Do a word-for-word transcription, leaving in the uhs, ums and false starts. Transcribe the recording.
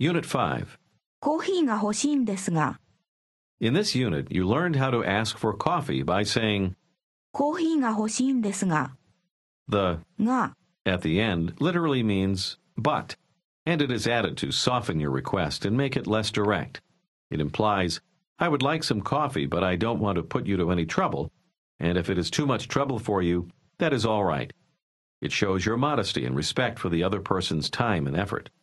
Unit five. コーヒーが欲しいんですが、 In this unit, you learned how to ask for coffee by saying コーヒーが欲しいんですが、 the が、 at the end literally means but, and it is added to soften your request and make it less direct. It implies, I would like some coffee, but I don't want to put you to any trouble, and if it is too much trouble for you, that is all right. It shows your modesty and respect for the other person's time and effort.